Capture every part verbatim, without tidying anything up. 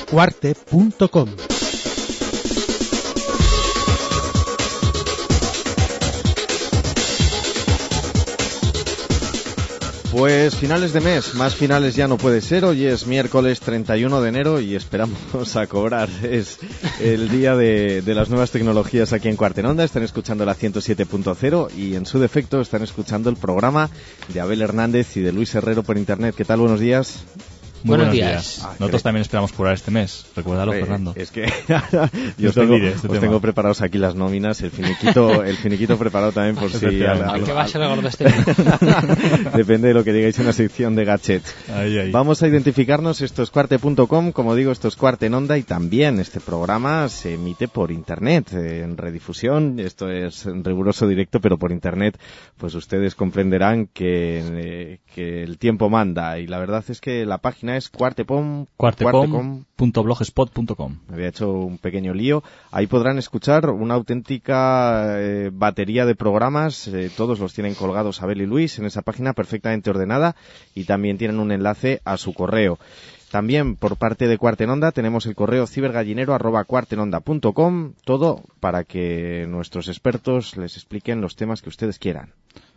cuarte punto com. Pues finales de mes, más finales ya no puede ser. Hoy es miércoles treinta y uno de enero y esperamos a cobrar. Es el día de, de las nuevas tecnologías aquí en Cuartenonda. Están escuchando la ciento siete punto cero y en su defecto están escuchando el programa de Abel Hernández y de Luis Herrero por internet. ¿Qué tal? Buenos días. Muy buenos, buenos días. días. Ah, Nosotros también esperamos cobrar este mes. Recuérdalo, eh, Fernando. Es que yo os, tengo, este os tengo preparados aquí las nóminas, el finiquito, el finiquito preparado también por si... Al, ¿Qué va a ser el gordo este mes? Depende de lo que digáis en la sección de gadgets. Ahí, ahí. Vamos a identificarnos. Esto es cuarte punto com. Como digo, esto es Cuartenonda y también este programa se emite por internet, eh, en redifusión. Esto es en riguroso directo, pero por internet pues ustedes comprenderán que, eh, que el tiempo manda. Y la verdad es que la página es cuartepom punto blogspot punto com. Me había hecho un pequeño lío. Ahí podrán escuchar una auténtica eh, batería de programas. Eh, todos los tienen colgados Abel y Luis en esa página perfectamente ordenada y también tienen un enlace a su correo. También por parte de Cuartenonda tenemos el correo cibergallinero arroba cuartenonda punto com, todo para que nuestros expertos les expliquen los temas que ustedes quieran.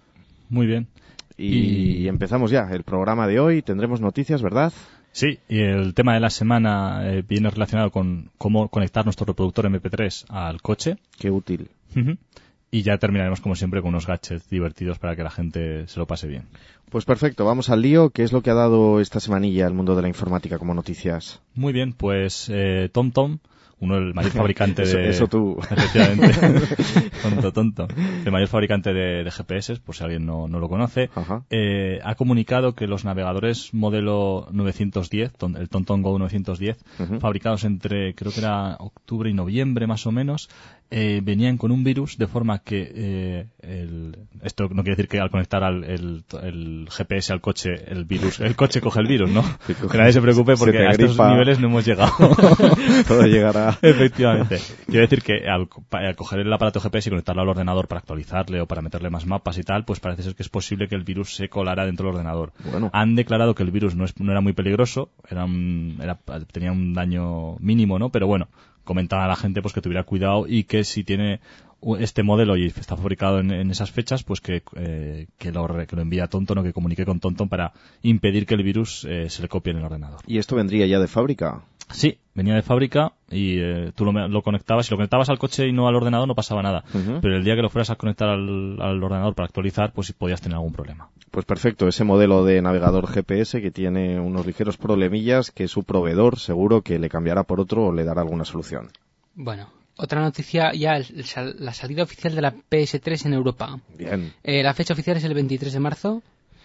Muy bien. Y, y empezamos ya el programa de hoy. Tendremos noticias, ¿verdad? Sí, y el tema de la semana eh, viene relacionado con cómo conectar nuestro reproductor eme pe tres al coche. Qué útil. Uh-huh. Y ya terminaremos, como siempre, con unos gadgets divertidos para que la gente se lo pase bien. Pues perfecto, vamos al lío. ¿Qué es lo que ha dado esta semanilla al mundo de la informática como noticias? Muy bien, pues eh, TomTom, uno el mayor fabricante eso, de... Eso tú. Efectivamente. tonto, tonto. El mayor fabricante de, de ge pe ese, por si alguien no, no lo conoce, eh, ha comunicado que los navegadores modelo novecientos diez, el TomTom Go novecientos diez, uh-huh. fabricados entre, creo que era octubre y noviembre más o menos, eh, venían con un virus de forma que eh, el, esto no quiere decir que al conectar al, el, el ge pe ese al coche el virus el coche coge el virus, ¿no? Que nadie se preocupe porque se a estos gripa. niveles no hemos llegado. Todo llegará. Efectivamente. Quiero decir que al, al coger el aparato ge pe ese y conectarlo al ordenador para actualizarle o para meterle más mapas y tal, pues parece ser que es posible que el virus se colara dentro del ordenador. Bueno. Han declarado que el virus no, es, no era muy peligroso, era un, era, tenía un daño mínimo, ¿no? Pero bueno, comentaban a la gente pues que tuviera cuidado y que si tiene este modelo y está fabricado en, en esas fechas, pues que, eh, que, lo, que lo envíe a TomTom o que comunique con TomTom para impedir que el virus eh, se le copie en el ordenador. ¿Y esto vendría ya de fábrica? Sí, venía de fábrica y eh, tú lo, lo conectabas. Si lo conectabas al coche y no al ordenador no pasaba nada. Uh-huh. Pero el día que lo fueras a conectar al, al ordenador para actualizar, pues podías tener algún problema. Pues perfecto, ese modelo de navegador ge pe ese que tiene unos ligeros problemillas que su proveedor seguro que le cambiará por otro o le dará alguna solución. Bueno, otra noticia ya, el, la salida oficial de la pe ese tres en Europa. Bien. Eh, la fecha oficial es el veintitrés de marzo.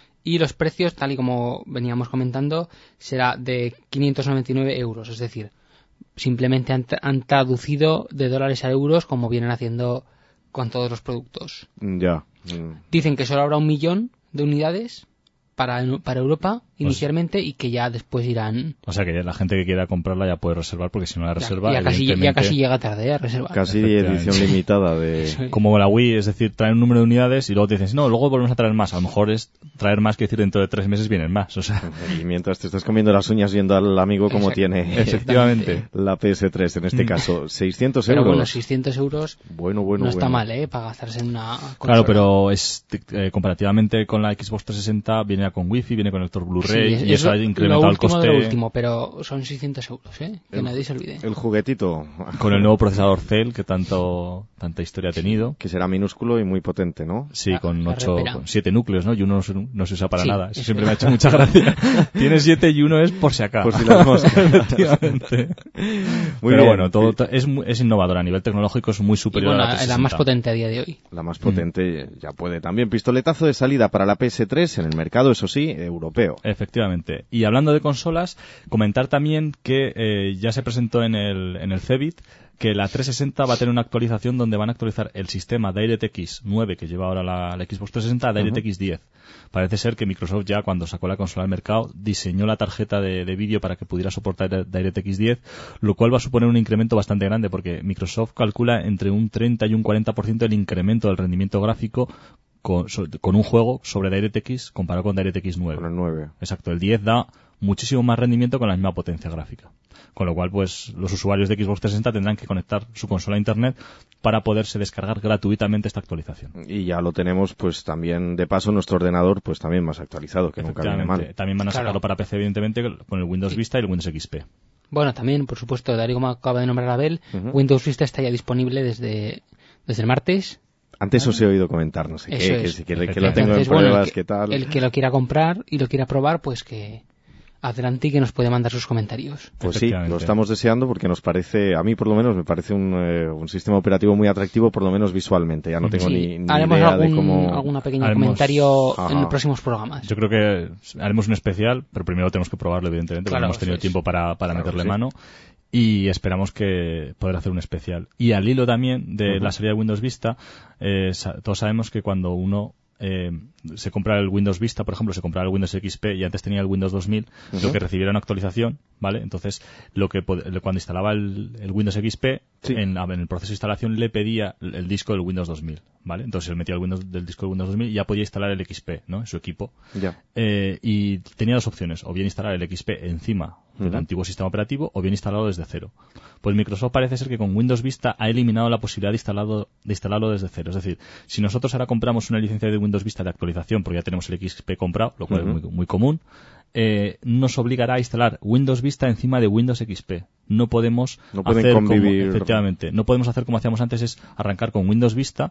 Y los precios, tal y como veníamos comentando, será de quinientos noventa y nueve euros. Es decir, simplemente han, han traducido de dólares a euros como vienen haciendo con todos los productos. Ya. Mm. Dicen que solo habrá un millón de unidades para, para Europa inicialmente, pues, y que ya después irán... O sea que ya la gente que quiera comprarla ya puede reservar, porque si no la reserva... Ya, ya, casi, ya casi llega tarde a reservar. Casi edición limitada de... Como la Wii, es decir, traen un número de unidades y luego te dicen, no, luego volvemos a traer más. A lo mejor es traer más que decir dentro de tres meses vienen más. O sea... Y mientras te estás comiendo las uñas viendo al amigo cómo tiene... Efectivamente. La pe ese tres, en este caso, seiscientos pero euros. Pero bueno, seiscientos euros bueno, bueno, no está bueno. mal, ¿eh? Para gastarse en una consola. Claro, pero es eh, comparativamente con la Xbox trescientos sesenta, viene con Wi-Fi, viene con lector Blu-ray, sí, y eso ha incrementado el coste. De lo último, pero son seiscientos euros, ¿eh? Que el, nadie se olvide. El juguetito. Con el nuevo procesador Cell, que tanto tanta historia ha tenido. Que será minúsculo y muy potente, ¿no? Sí, la, con la ocho, repera. con siete núcleos, ¿no? Y uno no se, no se usa para sí, nada. Eso es siempre verdad. me ha hecho mucha gracia. Tiene siete y uno es por si acaso. Por si las moscas. Efectivamente. Muy Pero bien. bueno, todo es, es innovador. A nivel tecnológico es muy superior y bueno, a la trescientos sesenta. La más potente a día de hoy. La más potente mm. ya puede también. Pistoletazo de salida para la pe ese tres en el mercado, eso sí, europeo. Efectivamente. Y hablando de consolas, comentar también que eh, ya se presentó en el, en el Cebit que la trescientos sesenta va a tener una actualización donde van a actualizar el sistema DirectX nueve que lleva ahora la, la Xbox trescientos sesenta a DirectX diez. Parece ser que Microsoft ya cuando sacó la consola al mercado diseñó la tarjeta de, de vídeo para que pudiera soportar DirectX diez, lo cual va a suponer un incremento bastante grande porque Microsoft calcula entre un treinta y un cuarenta por ciento del incremento del rendimiento gráfico con, con un juego sobre DirectX comparado con DirectX nueve. Con el nueve. Exacto, el diez da muchísimo más rendimiento con la misma potencia gráfica. Con lo cual, pues, los usuarios de Xbox trescientos sesenta tendrán que conectar su consola a Internet para poderse descargar gratuitamente esta actualización. Y ya lo tenemos, pues, también, de paso, nuestro ordenador, pues, también más actualizado, que nunca viene mal. También van a sacarlo claro. para P C, evidentemente, con el Windows Vista y el Windows X P. Bueno, también, por supuesto, tal y como acaba de nombrar Abel, Uh-huh. Windows Vista está ya disponible desde, desde el martes. Antes os he oído comentar, no sé Eso qué, es. que, que, que lo tengo Entonces, en pruebas, bueno, el que, qué tal. El que lo quiera comprar y lo quiera probar, pues que adelante y que nos puede mandar sus comentarios. Pues sí, lo estamos deseando porque nos parece, a mí por lo menos me parece un, eh, un sistema operativo muy atractivo, por lo menos visualmente. Ya no tengo sí. ni, ni haremos idea algún, de cómo... alguna pequeña haremos... comentario Ajá. en los próximos programas. Yo creo que haremos un especial, pero primero tenemos que probarlo, evidentemente, Claro, porque no hemos tenido es. tiempo para, para Claro, meterle sí. mano. Y esperamos que poder hacer un especial. Y al hilo también de Uh-huh. la salida de Windows Vista, eh, sa- todos sabemos que cuando uno eh, se compra el Windows Vista, por ejemplo, se compraba el Windows X P y antes tenía el Windows dos mil, Uh-huh. lo que recibiera una actualización, ¿vale? Entonces, lo que pod- cuando instalaba el, el Windows X P, Sí. en, en el proceso de instalación le pedía el, el disco del Windows dos mil, ¿vale? Entonces él metía el Windows del disco del Windows dos mil y ya podía instalar el X P, ¿no? En su equipo. Ya. Eh, y tenía dos opciones, o bien instalar el X P encima del Uh-huh. antiguo sistema operativo, o bien instalarlo desde cero. Pues Microsoft parece ser que con Windows Vista ha eliminado la posibilidad de instalarlo, de instalarlo desde cero. Es decir, si nosotros ahora compramos una licencia de Windows Vista de actualización, porque ya tenemos el X P comprado, lo cual Uh-huh. es muy, muy común, eh, nos obligará a instalar Windows Vista encima de Windows X P. No podemos No pueden hacer convivir. como, efectivamente, no podemos hacer como hacíamos antes, es arrancar con Windows Vista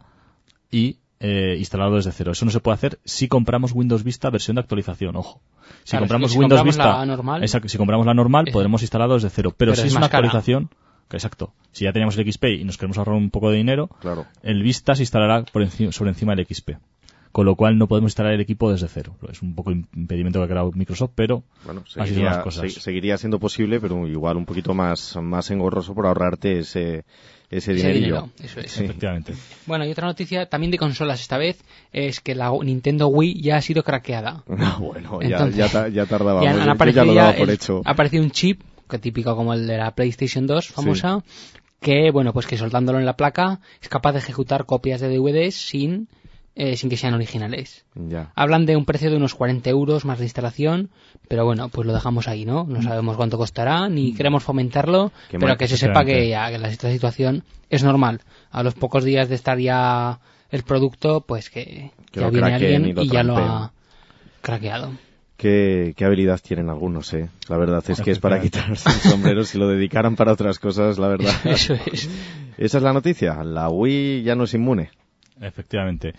y eh, instalarlo desde cero. Eso no se puede hacer si compramos Windows Vista versión de actualización, ojo. Si Claro, compramos si Windows compramos Vista, la normal, exacto, si compramos la normal, eh, podremos instalarlo desde cero. Pero, pero si es es una más cara. actualización, que exacto, si ya teníamos el X P y nos queremos ahorrar un poco de dinero, Claro. el Vista se instalará por enci- sobre encima del X P. Con lo cual no podemos instalar el equipo desde cero. Es un poco el impedimento que ha creado Microsoft, pero Bueno, así son seguiría, las cosas. se- seguiría siendo posible, pero igual un poquito más, más engorroso por ahorrarte ese, ese Ese dinerillo. dinero, eso es. Sí. Efectivamente. Bueno, y otra noticia también de consolas esta vez es que la Nintendo Wii ya ha sido craqueada. Ah, bueno, ya, Entonces, ya, ta- ya tardábamos. Ya han Yo ya aparecido lo ya daba por el- hecho. ha aparecido un chip, que típico como el de la PlayStation dos famosa, que bueno, pues que soltándolo en la placa es capaz de ejecutar copias de D V Ds sin eh, sin que sean originales. Ya. Hablan de un precio de unos cuarenta euros más de instalación, pero bueno, pues lo dejamos ahí, ¿no? No sabemos cuánto costará, ni queremos fomentarlo, Qué pero mal, que se sepa que, efectivamente. ya, que la esta situación es normal. A los pocos días de estar ya el producto, pues que, Que ya lo viene craqueen alguien y lo y ya lo trampeen. ha craqueado. Qué, qué habilidad tienen algunos, eh. La verdad es que es para quitarse el sombrero. Si lo dedicaran para otras cosas, la verdad. Eso es. Esa es la noticia. La Wii ya no es inmune. Efectivamente.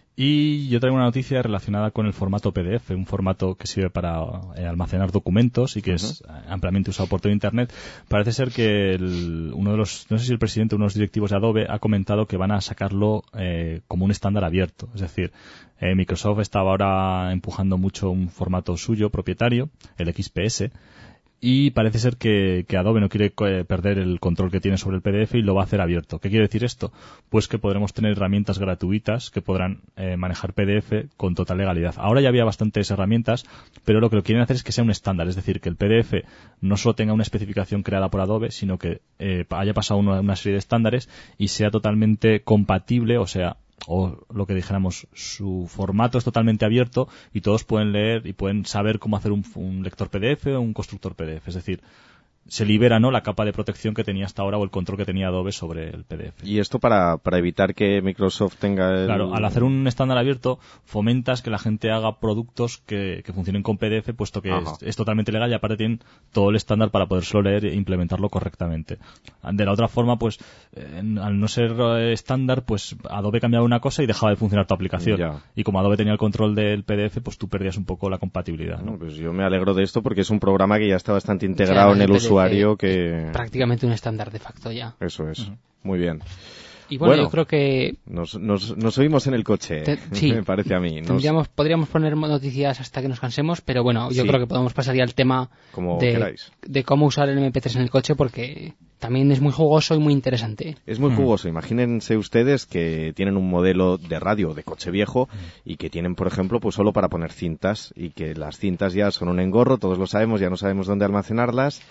Y yo traigo una noticia relacionada con el formato P D F, un formato que sirve para eh, almacenar documentos y que es eh, ampliamente usado por todo Internet. Parece ser que el- uno de los, no sé si el presidente o uno de los directivos de Adobe ha comentado que van a sacarlo eh, como un estándar abierto. Es decir, eh, Microsoft estaba ahora empujando mucho un formato suyo propietario, el X P S, y parece ser que, que Adobe no quiere eh, perder el control que tiene sobre el P D F y lo va a hacer abierto. ¿Qué quiere decir esto? Pues que podremos tener herramientas gratuitas que podrán eh, manejar P D F con total legalidad. Ahora ya había bastantes herramientas, pero lo que lo quieren hacer es que sea un estándar, es decir, que el P D F no solo tenga una especificación creada por Adobe, sino que eh, haya pasado una, una serie de estándares y sea totalmente compatible, o sea, o lo que dijéramos, su formato es totalmente abierto y todos pueden leer y pueden saber cómo hacer un, un lector P D F o un constructor P D F. Es decir, se libera, ¿no?, la capa de protección que tenía hasta ahora o el control que tenía Adobe sobre el P D F. Y esto para, para evitar que Microsoft tenga el... Claro, al hacer un estándar abierto fomentas que la gente haga productos que, que funcionen con P D F, puesto que es, es totalmente legal y aparte tienen todo el estándar para podérselo leer e implementarlo correctamente. De la otra forma, pues eh, al no ser eh, estándar, pues Adobe cambiaba una cosa y dejaba de funcionar tu aplicación. Ya. Y como Adobe tenía el control del P D F, pues tú perdías un poco la compatibilidad, ¿no? Bueno, pues yo me alegro de esto porque es un programa que ya está bastante integrado O sea, en el P D F usuario que... Prácticamente un estándar de facto ya. Eso es. Ujú. Muy bien. Y bueno, Bueno, yo creo que Nos, nos, nos oímos en el coche, Te- sí. me parece a mí. Nos- tendríamos, podríamos poner noticias hasta que nos cansemos, pero bueno, yo Sí. creo que podemos pasar ya al tema Como de, queráis. de cómo usar el eme pe tres en el coche porque también es muy jugoso y muy interesante. Es muy Mm. jugoso. Imagínense ustedes que tienen un modelo de radio de coche viejo y que tienen, por ejemplo, pues solo para poner cintas y que las cintas ya son un engorro, todos lo sabemos, ya no sabemos dónde almacenarlas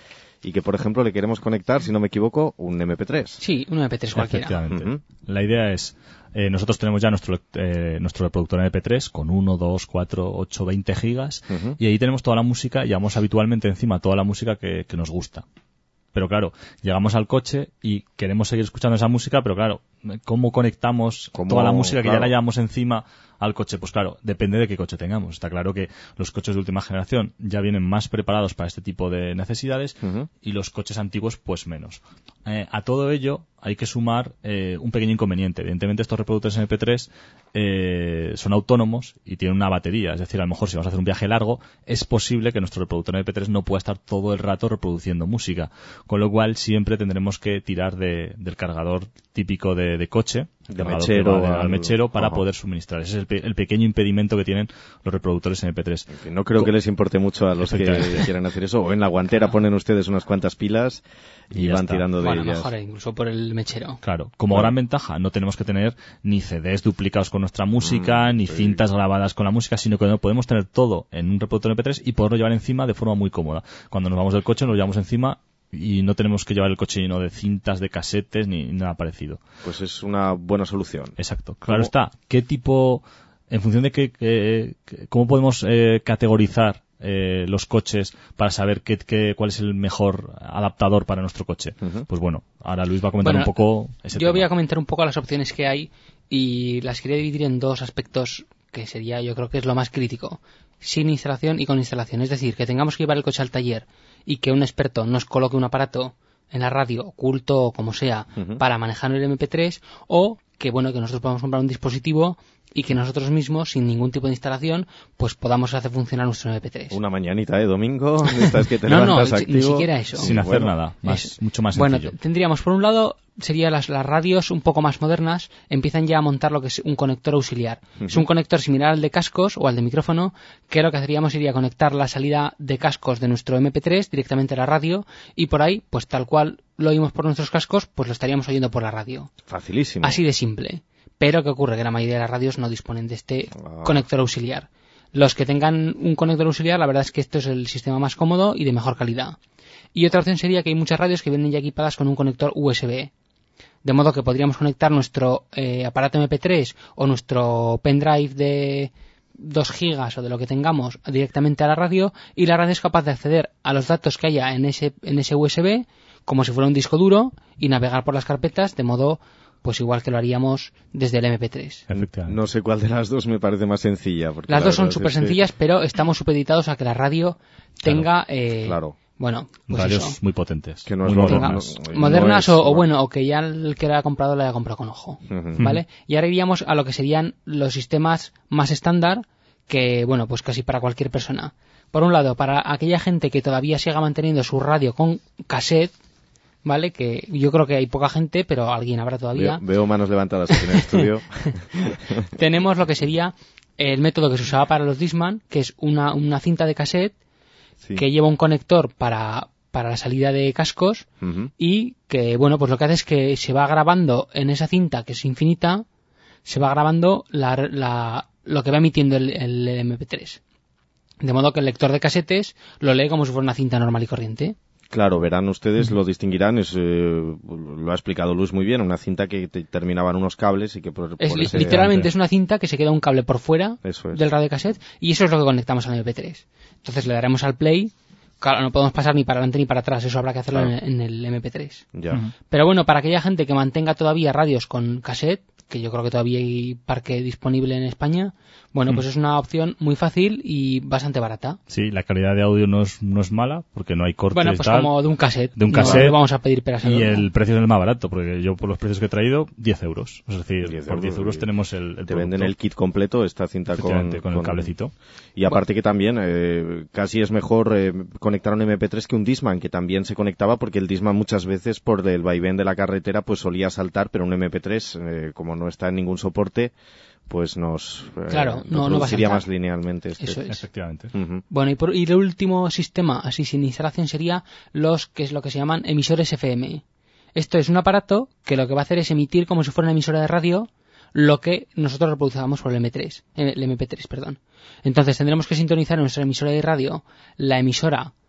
y que, por ejemplo, le queremos conectar, si no me equivoco, un eme pe tres. Sí, un eme pe tres cualquiera. Efectivamente. Uh-huh. La idea es, eh, nosotros tenemos ya nuestro eh, nuestro reproductor eme pe tres con uno, dos, cuatro, ocho, veinte gigas, uh-huh. y ahí tenemos toda la música, llevamos habitualmente encima toda la música que, que nos gusta. Pero claro, llegamos al coche y queremos seguir escuchando esa música, pero claro, ¿cómo conectamos ¿Cómo? toda la música que Claro. ya la llevamos encima al coche? Pues claro, depende de qué coche tengamos. Está claro que los coches de última generación ya vienen más preparados para este tipo de necesidades, uh-huh. y los coches antiguos pues menos. Eh, a todo ello hay que sumar eh, un pequeño inconveniente. Evidentemente estos reproductores eme pe tres eh, son autónomos y tienen una batería. Es decir, a lo mejor si vamos a hacer un viaje largo, es posible que nuestro reproductor eme pe tres no pueda estar todo el rato reproduciendo música. Con lo cual siempre tendremos que tirar de, del cargador típico de, de coche, de mechero, de, al mechero, para ajá. poder suministrar. Ese es el, pe, el pequeño impedimento que tienen los reproductores eme pe tres. En fin, no creo que les importe mucho a los que quieran hacer eso. O en la guantera ponen ustedes unas cuantas pilas y, y van está. tirando de bueno, ellas. Mejor incluso por el mechero. Claro, como bueno. gran ventaja, no tenemos que tener ni ce des duplicados con nuestra música, mm, ni sí. cintas grabadas con la música, sino que podemos tener todo en un reproductor eme pe tres y poderlo llevar encima de forma muy cómoda. Cuando nos vamos del coche, nos lo llevamos encima y no tenemos que llevar el coche lleno de cintas, de casetes, ni nada parecido. Pues es una buena solución. Exacto. Claro ¿Cómo? Está. ¿Qué tipo, en función de qué, eh, cómo podemos eh, categorizar eh, los coches para saber qué, qué, cuál es el mejor adaptador para nuestro coche? Uh-huh. Pues bueno, ahora Luis va a comentar bueno, un poco ese yo tema. voy a comentar un poco las opciones que hay y las quería dividir en dos aspectos que sería, yo creo que es lo más crítico. Sin instalación y con instalación. Es decir, que tengamos que llevar el coche al taller y que un experto nos coloque un aparato en la radio, oculto o como sea, uh-huh. para manejar el eme pe tres, o que bueno que nosotros podamos comprar un dispositivo y que nosotros mismos, sin ningún tipo de instalación, pues podamos hacer funcionar nuestro eme pe tres. Una mañanita de domingo, estas que te no, levantas no, activo. Ni siquiera eso. Sin hacer bueno, nada, más, es, mucho más sencillo. Bueno, tendríamos por un lado, serían las, las radios un poco más modernas, empiezan ya a montar lo que es un conector auxiliar. Uh-huh. Es un conector similar al de cascos o al de micrófono, que lo que haríamos sería conectar la salida de cascos de nuestro eme pe tres directamente a la radio y por ahí, pues tal cual lo oímos por nuestros cascos, pues lo estaríamos oyendo por la radio. Facilísimo. Así de simple. Pero ¿qué ocurre? Que la mayoría de las radios no disponen de este ah. conector auxiliar. Los que tengan un conector auxiliar, la verdad es que esto es el sistema más cómodo y de mejor calidad. Y otra opción sería que hay muchas radios que vienen ya equipadas con un conector u ese be. De modo que podríamos conectar nuestro eh, aparato eme pe tres o nuestro pendrive de dos gigas o de lo que tengamos directamente a la radio y la radio es capaz de acceder a los datos que haya en ese, en ese u ese be como si fuera un disco duro y navegar por las carpetas de modo pues igual que lo haríamos desde el eme pe tres. No sé cuál de las dos me parece más sencilla. Porque las dos son súper sencillas, es que... pero estamos supeditados a que la radio tenga... Claro. Eh, claro. Bueno, pues radios eso. muy potentes. Que no es muy modernas. No, modernas no es, o, o bueno, o que ya el que la haya comprado la haya comprado con ojo. Uh-huh. ¿Vale? Y ahora iríamos a lo que serían los sistemas más estándar que, bueno, pues casi para cualquier persona. Por un lado, para aquella gente que todavía siga manteniendo su radio con cassette, ¿vale? Que yo creo que hay poca gente, pero alguien habrá todavía. Veo, veo manos levantadas aquí en el estudio. Tenemos lo que sería el método que se usaba para los Discman, que es una, una cinta de cassette sí. que lleva un conector para, para la salida de cascos uh-huh. y que, bueno, pues lo que hace es que se va grabando en esa cinta, que es infinita, se va grabando la, la, lo que va emitiendo el, el eme pe tres. De modo que el lector de casetes lo lee como si fuera una cinta normal y corriente. Claro, verán ustedes, lo distinguirán, es, eh, lo ha explicado Luis muy bien, una cinta que te terminaban unos cables y que por, es, por ese literalmente antes... es una cinta que se queda un cable por fuera es. del radiocassette y eso es lo que conectamos al eme pe tres. Entonces le daremos al play, claro, no podemos pasar ni para adelante ni para atrás, eso habrá que hacerlo claro. en, en el eme pe tres. Ya. Uh-huh. Pero bueno, para aquella gente que mantenga todavía radios con cassette, que yo creo que todavía hay parque disponible en España, bueno, pues es una opción muy fácil y bastante barata. Sí, la calidad de audio no es, no es mala, porque no hay cortes. Bueno, pues tal, como de un cassette. De un cassette. No vamos a pedir peras y el precio es el más barato, porque yo por los precios que he traído, diez euros. Es decir, diez por diez euros tenemos el, el Te producto. Venden el kit completo, esta cinta con, con, con el cablecito. Y aparte que también, eh, casi es mejor eh, conectar un eme pe tres que un Discman, que también se conectaba, porque el Discman muchas veces, por el vaivén de la carretera, pues solía saltar, pero un eme pe tres, eh, como no está en ningún soporte, pues nos eh, claro, no, no produciría más linealmente. Este. Eso es. Efectivamente. Uh-huh. Bueno, y, por, y el último sistema, así sin instalación, sería los que es lo que se llaman emisores efe eme. Esto es un aparato que lo que va a hacer es emitir como si fuera una emisora de radio lo que nosotros reproducíamos por el eme tres, el eme pe tres, perdón. Entonces tendremos que sintonizar en nuestra emisora de radio la emisora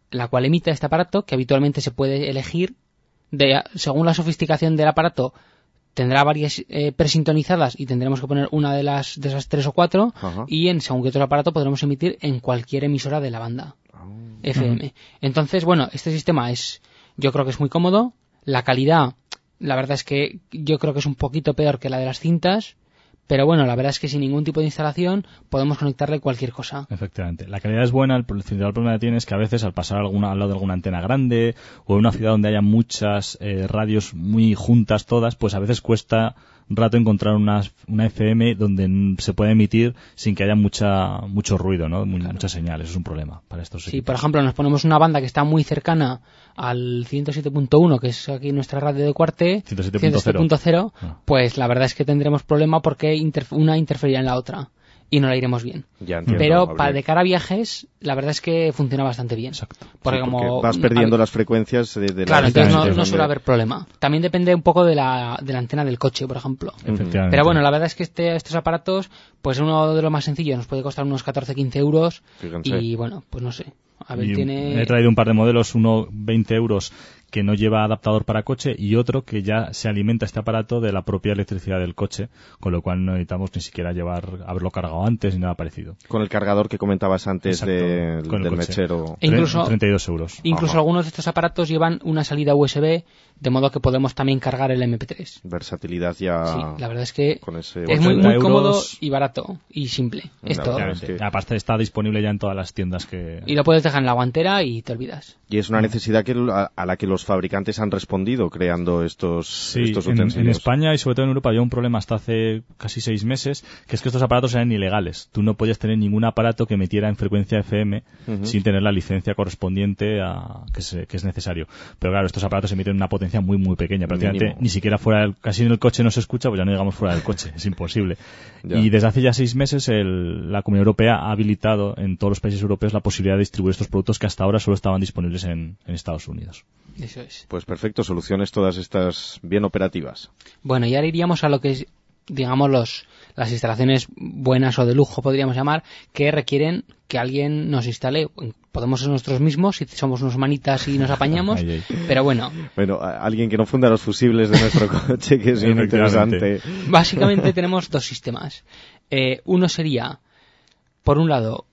la cual emite este aparato, que habitualmente se puede elegir, de, según la sofisticación del aparato, tendrá varias eh, presintonizadas y tendremos que poner una de las de esas tres o cuatro. Ajá. Y en según qué otro aparato podremos emitir en cualquier emisora de la banda oh. F M. Uh-huh. Entonces, bueno, este sistema es, yo creo que es muy cómodo. La calidad, la verdad es que yo creo que es un poquito peor que la de las cintas. Pero bueno, la verdad es que sin ningún tipo de instalación podemos conectarle cualquier cosa. Efectivamente. La calidad es buena, el principal problema que tiene es que a veces al pasar alguna, al lado de alguna antena grande o en una ciudad donde haya muchas eh, radios muy juntas todas, pues a veces cuesta un rato encontrar una, una F M donde se pueda emitir sin que haya mucha mucho ruido, ¿no? Muy, claro. Muchas señales. Es un problema para estos Sí, equipos. Por ejemplo, nos ponemos una banda que está muy cercana al ciento siete punto uno, que es aquí nuestra radio de Cuarte, ciento siete punto cero, ah. Pues la verdad es que tendremos problema porque interf- una interferirá en la otra y no la iremos bien. Ya entiendo, pero para de cara a viajes, la verdad es que funciona bastante bien. Exacto. Porque, sí, como porque vas perdiendo a... las frecuencias de, de claro, la entonces no, donde... no suele haber problema. También depende un poco de la, de la antena del coche, por ejemplo. Efectivamente. Pero bueno, la verdad es que este, estos aparatos, pues uno de los más sencillos nos puede costar unos catorce a quince euros. Fíjense. Y bueno, pues no sé. A ver, y tiene... He traído un par de modelos, uno veinte euros que no lleva adaptador para coche y otro que ya se alimenta este aparato de la propia electricidad del coche, con lo cual no necesitamos ni siquiera llevar haberlo cargado antes ni nada parecido. Con el cargador que comentabas antes de, del coche. Mechero. E incluso, treinta y dos euros. Incluso Ajá. algunos de estos aparatos llevan una salida U S B, de modo que podemos también cargar el eme pe tres. Versatilidad ya. Sí, la verdad es que con ese es muy, muy cómodo y barato y simple. Es todo. Es que... Aparte está disponible ya en todas las tiendas que... Y lo puedes dejar en la guantera y te olvidas. Y es una necesidad que a, a la que los fabricantes han respondido creando estos, sí, estos en, utensilios. En España y sobre todo en Europa había un problema hasta hace casi seis meses, que es que estos aparatos eran ilegales. Tú no podías tener ningún aparato que metiera en frecuencia F M uh-huh. sin tener la licencia correspondiente a que, se, que es necesario. Pero claro, estos aparatos emiten una potencia muy muy pequeña. Prácticamente Mínimo. Ni siquiera fuera del, casi en el coche no se escucha, pues ya no digamos fuera del coche. Es imposible. Ya. Y desde hace ya seis meses el, la Comunidad Europea ha habilitado en todos los países europeos la posibilidad de distribuir estos productos que hasta ahora solo estaban disponibles en, en Estados Unidos. Eso es. Pues perfecto, soluciones todas estas bien operativas. Bueno, y ahora iríamos a lo que es, digamos, los, las instalaciones buenas o de lujo, podríamos llamar, que requieren que alguien nos instale. Podemos ser nosotros mismos, si somos unos manitas y nos apañamos, ay, ay. Pero bueno. Bueno, alguien que no funda los fusibles de nuestro coche, que es bien interesante. Básicamente tenemos dos sistemas. Eh, uno sería, por un lado,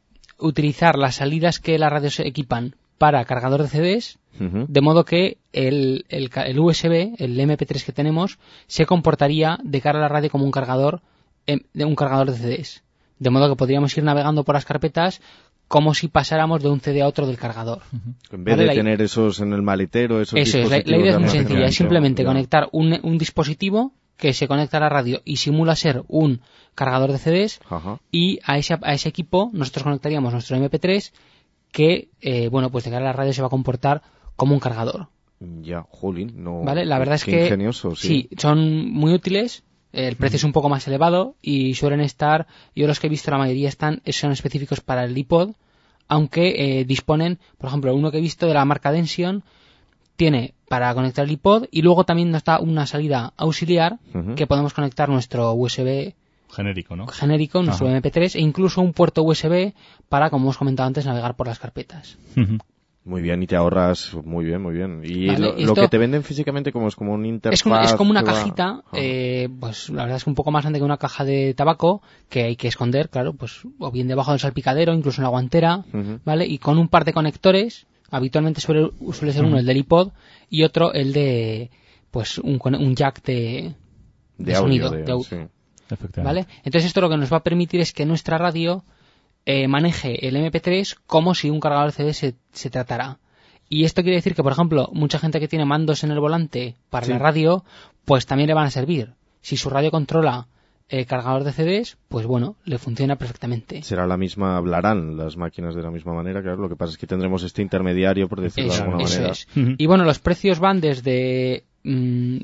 utilizar las salidas que las radios equipan para cargador de C Ds, uh-huh. de modo que el, el, el U S B, el eme pe tres que tenemos, se comportaría de cara a la radio como un cargador de un cargador de C Ds. De modo que podríamos ir navegando por las carpetas como si pasáramos de un C D a otro del cargador. Uh-huh. En vez ¿Vale? de tener esos en el maletero, esos Eso es, la, la idea es muy sencilla, es simplemente ya. conectar un, un dispositivo que se conecta a la radio y simula ser un cargador de C Ds, uh-huh. y a ese, a ese equipo nosotros conectaríamos nuestro eme pe tres que, eh, bueno, pues de cara a la radio se va a comportar como un cargador. Ya, jolín, no... ¿Vale? La verdad es que ingenioso, sí. sí, son muy útiles, el precio mm. es un poco más elevado y suelen estar, yo los que he visto la mayoría están, son específicos para el iPod, aunque eh, disponen, por ejemplo, uno que he visto de la marca Dension, tiene para conectar el iPod y luego también nos da una salida auxiliar uh-huh. que podemos conectar nuestro U S B genérico, ¿no? Genérico, nuestro Ajá. eme pe tres e incluso un puerto U S B para, como hemos comentado antes, navegar por las carpetas. Uh-huh. Muy bien, y te ahorras muy bien, muy bien. Y vale, lo, lo que te venden físicamente como es como un interfaz. Es como, es como una va... cajita, ah. eh, pues la verdad es que un poco más grande que una caja de tabaco que hay que esconder, claro, pues o bien debajo del salpicadero, incluso en la guantera, uh-huh. ¿vale? Y con un par de conectores, habitualmente suele, suele ser uh-huh. uno el del iPod y otro el de, pues un, un jack de, de, de sonido, audio. De, de audio. Sí. ¿Vale? Entonces esto lo que nos va a permitir es que nuestra radio eh, maneje el eme pe tres como si un cargador C D se, se tratara. Y esto quiere decir que, por ejemplo, mucha gente que tiene mandos en el volante para sí. la radio, pues también le van a servir. Si su radio controla el cargador de C Ds, pues bueno, le funciona perfectamente. Será la misma, hablarán las máquinas de la misma manera, claro. Lo que pasa es que tendremos este intermediario, por decirlo eso, de alguna eso manera. Es. Uh-huh. Y bueno, los precios van desde mmm,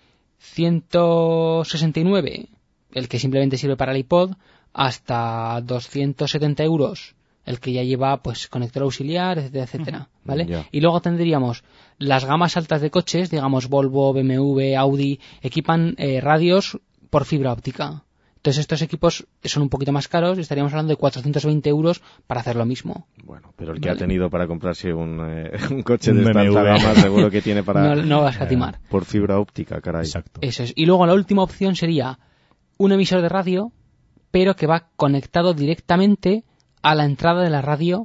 ciento sesenta y nueve, el que simplemente sirve para el iPod, hasta doscientos setenta euros, el que ya lleva pues conector auxiliar, etcétera, etcétera, ¿vale? Yeah. Y luego tendríamos las gamas altas de coches, digamos Volvo, be eme ve, Audi, equipan eh, radios por fibra óptica. Entonces estos equipos son un poquito más caros y estaríamos hablando de cuatrocientos veinte euros para hacer lo mismo. Bueno, pero el que ¿vale? ha tenido para comprarse un, eh, un coche un de esta alta gama seguro que tiene para... No, no vas a escatimar. Eh, por fibra óptica, caray. Exacto. Eso es. Y luego la última opción sería un emisor de radio, pero que va conectado directamente a la entrada de la radio,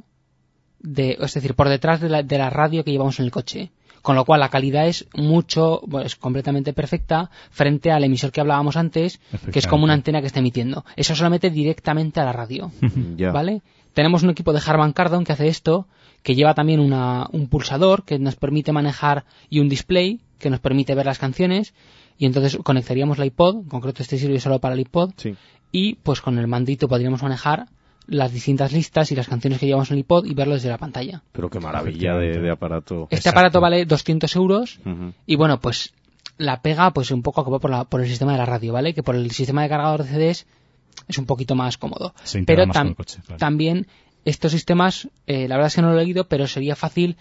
de, es decir, por detrás de la, de la radio que llevamos en el coche. Con lo cual la calidad es mucho, bueno, es completamente perfecta frente al emisor que hablábamos antes, que es como una antena que está emitiendo. Eso solamente directamente a la radio, yeah. ¿vale? Tenemos un equipo de Harman Kardon que hace esto, que lleva también una, un pulsador que nos permite manejar y un display que nos permite ver las canciones, y entonces conectaríamos la iPod, en concreto este sirve solo para el iPod, sí. y pues con el mandito podríamos manejar las distintas listas y las canciones que llevamos en el iPod y verlo desde la pantalla. Pero qué maravilla de, de aparato. Este Exacto. aparato vale doscientos euros uh-huh. y bueno, pues la pega pues un poco acabó por, la, por el sistema de la radio, ¿vale? Que por el sistema de cargador de C Ds es un poquito más cómodo. Pero más tam- coche, claro. también estos sistemas, eh, la verdad es que no lo he leído, pero sería fácil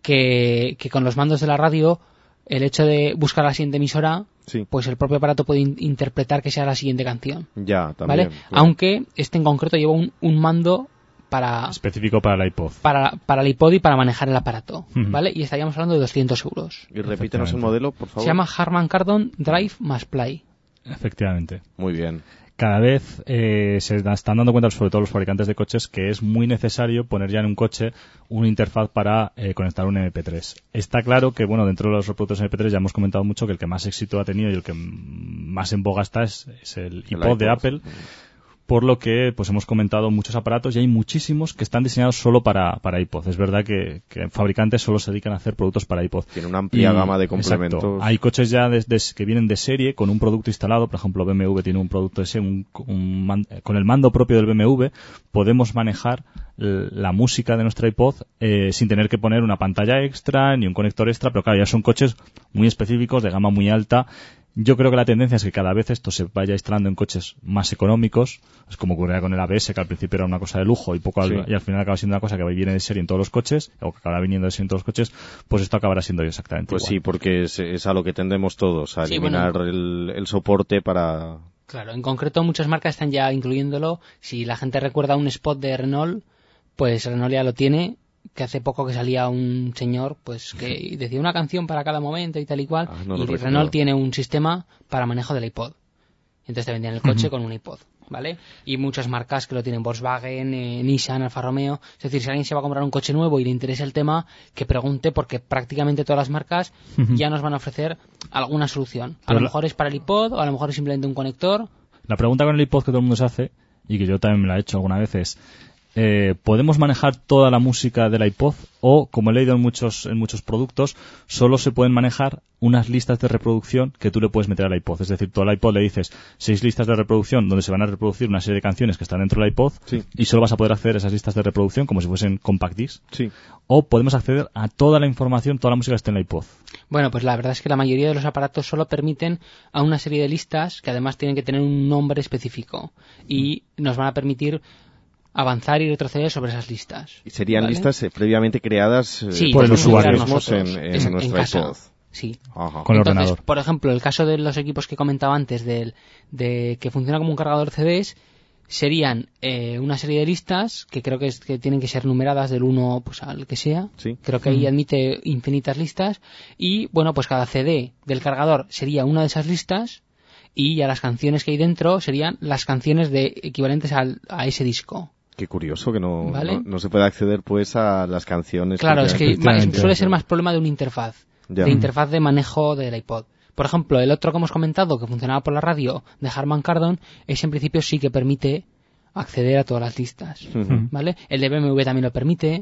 que, que con los mandos de la radio, el hecho de buscar la siguiente emisora, sí. pues el propio aparato puede in- interpretar que sea la siguiente canción. Ya, también. ¿Vale? Claro. Aunque este en concreto lleva un, un mando para específico para el iPod. Para, para el iPod y para manejar el aparato, Uh-huh. ¿vale? Y estaríamos hablando de doscientos euros. Y repítenos el modelo, por favor. Se llama Harman Kardon Drive más Play. Efectivamente. Muy bien. Cada vez eh, se están dando cuenta, sobre todo los fabricantes de coches, que es muy necesario poner ya en un coche una interfaz para eh, conectar un eme pe tres. Está claro que, bueno, dentro de los reproductores eme pe tres ya hemos comentado mucho que el que más éxito ha tenido y el que más en boga está es, es el iPod, el iPod de Apple. Por lo que pues hemos comentado muchos aparatos y hay muchísimos que están diseñados solo para, para iPod. Es verdad que, que fabricantes solo se dedican a hacer productos para iPod. Tiene una amplia y, gama de complementos. Exacto. Hay coches ya de, de, que vienen de serie con un producto instalado. Por ejemplo, B M W tiene un producto de serie, un, un man, con el mando propio del B M W podemos manejar la música de nuestra iPod eh, sin tener que poner una pantalla extra ni un conector extra. Pero claro, ya son coches muy específicos, de gama muy alta. Yo creo que la tendencia es que cada vez esto se vaya instalando en coches más económicos. Es como ocurría con el A B S, que al principio era una cosa de lujo y poco al, sí. y al final acaba siendo una cosa que viene de serie en todos los coches, o que acabará viniendo de serie en todos los coches. Pues esto acabará siendo exactamente pues igual. Pues sí, porque es, es a lo que tendemos todos, a sí, eliminar bueno, el, el soporte para... Claro, en concreto muchas marcas están ya incluyéndolo. Si la gente recuerda un spot de Renault, pues Renault ya lo tiene, que hace poco que salía un señor pues que decía una canción para cada momento y tal y cual, ah, no y Renault recuerdo. Tiene un sistema para manejo del iPod. Entonces te vendían el coche uh-huh. con un iPod, ¿vale? Y muchas marcas que lo tienen, Volkswagen, eh, Nissan, Alfa Romeo. Es decir, si alguien se va a comprar un coche nuevo y le interesa el tema, que pregunte, porque prácticamente todas las marcas uh-huh. ya nos van a ofrecer alguna solución. A Pero lo mejor la... es para el iPod o a lo mejor es simplemente un conector. La pregunta con el iPod que todo el mundo se hace, y que yo también me la he hecho alguna vez, es Eh, ¿podemos manejar toda la música del iPod o, como he leído en muchos, en muchos productos, solo se pueden manejar unas listas de reproducción que tú le puedes meter al iPod? Es decir, tú al iPod le dices seis listas de reproducción donde se van a reproducir una serie de canciones que están dentro del iPod sí. y solo vas a poder acceder a esas listas de reproducción como si fuesen compact disc. Sí. O podemos acceder a toda la información, toda la música que está en el iPod. Bueno, pues la verdad es que la mayoría de los aparatos solo permiten a una serie de listas que además tienen que tener un nombre específico y nos van a permitir avanzar y retroceder sobre esas listas. ¿Y serían ¿vale? listas eh, previamente creadas eh, sí, por el usuario mismos en, en, en nuestra en iPod? Sí. Ajá. Con el Entonces, ordenador. Por ejemplo, el caso de los equipos que comentaba antes, del, de que funciona como un cargador C Ds, serían eh, una serie de listas que creo que, es, que tienen que ser numeradas del uno pues, al que sea. Sí. Creo que ahí Mm. admite infinitas listas. Y, bueno, pues cada C D del cargador sería una de esas listas y ya las canciones que hay dentro serían las canciones de equivalentes al, a ese disco. Qué curioso que no, ¿Vale? no, no se puede acceder pues a las canciones. Claro, que es que es, suele ser más problema de una interfaz, ya. de interfaz de manejo del iPod. Por ejemplo, el otro que hemos comentado, que funcionaba por la radio, de Harman Kardon, ese en principio sí que permite acceder a todas las listas, uh-huh. ¿vale? El de B M W también lo permite,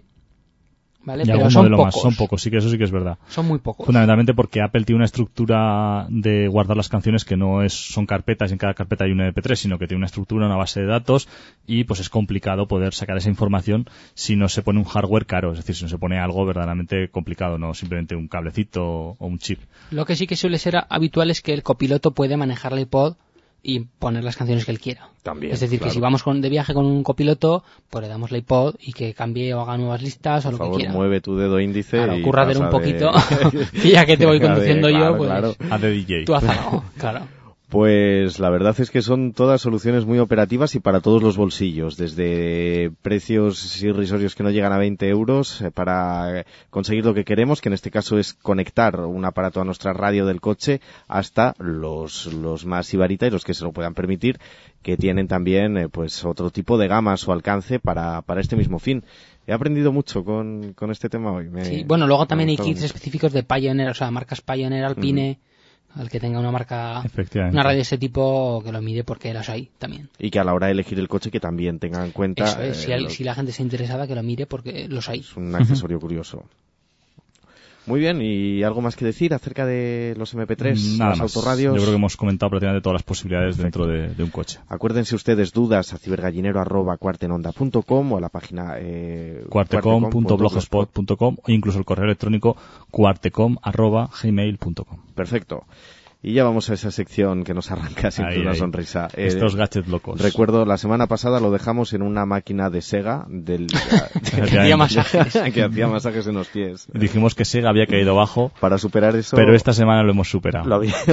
¿vale? Y Pero algún son modelo pocos. más, son pocos, sí que eso sí que es verdad. Son muy pocos. Fundamentalmente porque Apple tiene una estructura de guardar las canciones que no es son carpetas y en cada carpeta hay un eme pe tres, sino que tiene una estructura, una base de datos y pues es complicado poder sacar esa información si no se pone un hardware caro, es decir, si no se pone algo verdaderamente complicado, no simplemente un cablecito o un chip. Lo que sí que suele ser habitual es que el copiloto puede manejar el iPod y poner las canciones que él quiera. También, es decir, claro. que si vamos con, de viaje con un copiloto, pues le damos la iPod y que cambie o haga nuevas listas Por o lo favor, que quiera. mueve tu dedo índice claro, y curra de un pasa poquito. de... y ya que te voy conduciendo de, yo, claro, pues claro. Haz de D J. tú haz algo, claro. Pues la verdad es que son todas soluciones muy operativas y para todos los bolsillos, desde precios irrisorios que no llegan a veinte euros eh, para conseguir lo que queremos, que en este caso es conectar un aparato a nuestra radio del coche, hasta los, los más sibarita y los que se lo puedan permitir, que tienen también eh, pues otro tipo de gamas o alcance para, para este mismo fin. He aprendido mucho con, con este tema hoy. Me, sí, bueno, luego también hay kits mucho. específicos de Pioneer, o sea, marcas Pioneer, Alpine, uh-huh. al que tenga una marca, Efectivamente. una radio de ese tipo, que lo mire porque las hay también. Y que a la hora de elegir el coche que también tengan en cuenta... Eso es, eh, si, hay, los... si la gente está interesada, que lo mire porque los hay. Es un accesorio uh-huh. curioso. Muy bien, ¿y algo más que decir acerca de los eme pe tres, Nada las más. autorradios? Yo creo que hemos comentado prácticamente todas las posibilidades Perfecto. dentro de, de un coche. Acuérdense ustedes, dudas a cibergallinero arroba cuartenonda punto com o a la página eh, cuartecom punto blogspot punto com o incluso el correo electrónico cuartecom arroba gmail punto com. Perfecto. Y ya vamos a esa sección que nos arranca siempre ahí, una ahí. sonrisa. Eh, Estos gadgets locos. Recuerdo, la semana pasada lo dejamos en una máquina de Sega del, que hacía masajes. que hacía masajes en los pies. Dijimos que Sega había caído bajo. Para superar eso... Pero esta semana lo hemos superado. Lo había...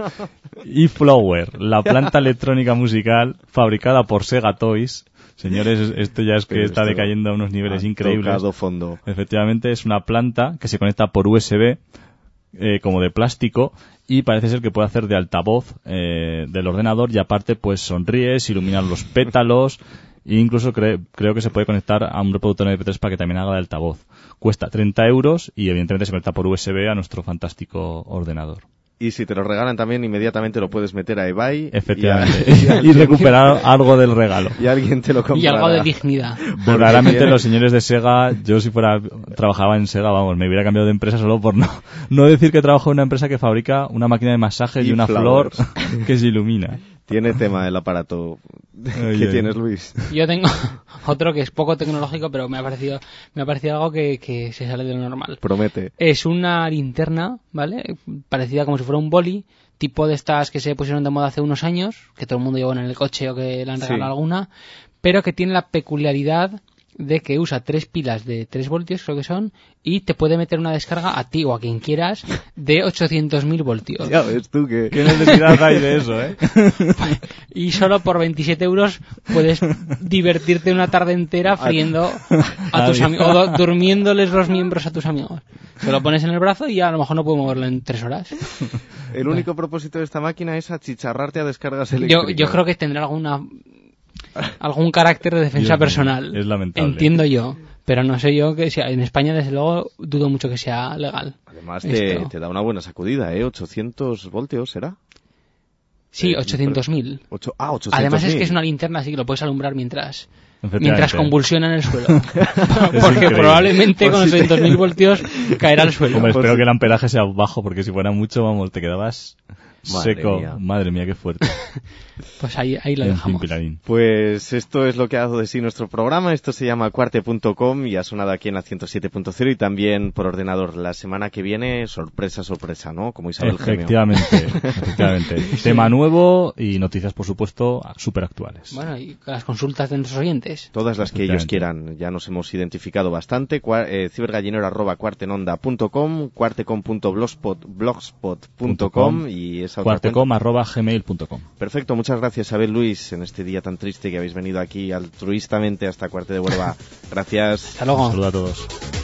eFlower, la planta electrónica musical fabricada por Sega Toys. Señores, esto ya es que pero está decayendo a unos niveles increíbles. Tocado fondo. Efectivamente, es una planta que se conecta por U S B, eh, como de plástico, y parece ser que puede hacer de altavoz eh, del ordenador y aparte pues sonríes, iluminan los pétalos e incluso cre- creo que se puede conectar a un reproductor eme pe tres para que también haga de altavoz. Cuesta treinta euros y evidentemente se conecta por U S B a nuestro fantástico ordenador. Y si te lo regalan también inmediatamente lo puedes meter a eBay. Efectivamente. Y, a, y, y recuperar algo del regalo. Y alguien te lo comprará. Y algo de dignidad. Verdaderamente los señores de Sega, yo si fuera trabajaba en Sega, vamos, me hubiera cambiado de empresa solo por no no decir que trabajo en una empresa que fabrica una máquina de masajes y, y una flowers. flor que se ilumina. Tiene tema el aparato. Oye. ¿Qué tienes, Luis? Yo tengo otro que es poco tecnológico, pero me ha parecido me ha parecido algo que, que se sale de lo normal. Promete. Es una linterna, ¿vale? Parecida como si fuera un boli, tipo de estas que se pusieron de moda hace unos años, que todo el mundo lleva en el coche o que le han regalado sí. alguna, pero que tiene la peculiaridad de que usa tres pilas de tres voltios, creo que son, y te puede meter una descarga a ti o a quien quieras de ochocientos mil voltios. Ya ves tú que... ¿Qué necesidad hay de eso, eh? Y solo por veintisiete euros puedes divertirte una tarde entera friendo a tus amigos, o durmiéndoles los miembros a tus amigos. Te lo pones en el brazo y a lo mejor no puedo moverlo en tres horas. El único bueno. propósito de esta máquina es achicharrarte a descargas eléctricas. Yo, yo creo que tendrá alguna... algún carácter de defensa Dios personal. Mío, es lamentable. Entiendo yo, pero no sé yo que sea, en España desde luego dudo mucho que sea legal. Además te, te da una buena sacudida, ¿eh? ochocientos voltios, ¿será? Sí, eh, ochocientos mil. Ah, ochocientos Además mil. es que es una linterna así que lo puedes alumbrar mientras mientras convulsiona en el suelo. Porque increíble. Probablemente con ochocientos mil voltios caerá al suelo. Hombre, espero que el amperaje sea bajo, porque si fuera mucho, vamos, te quedabas... Madre seco, mía. Madre mía, qué fuerte. Pues ahí, ahí lo dejamos. Pues esto es lo que ha dado de sí nuestro programa. Esto se llama cuarte punto com y ha sonado aquí en la ciento siete punto cero y también por ordenador. La semana que viene, sorpresa, sorpresa, ¿no? Como Isabel Gemio. Efectivamente, efectivamente. Sí. Tema nuevo y noticias, por supuesto, súper actuales. Bueno, y las consultas de nuestros oyentes. Todas las que ellos quieran. Ya nos hemos identificado bastante. Cua- eh, cibergallinero arroba cuartenonda punto com, cuartecom punto blogspot punto com y esa otra cuartecom arroba gmail punto com. Perfecto, muchas gracias, Abel, Luis, en este día tan triste que habéis venido aquí altruistamente hasta Cuarte de Huelva. Gracias. Hasta luego. Un saludo a todos.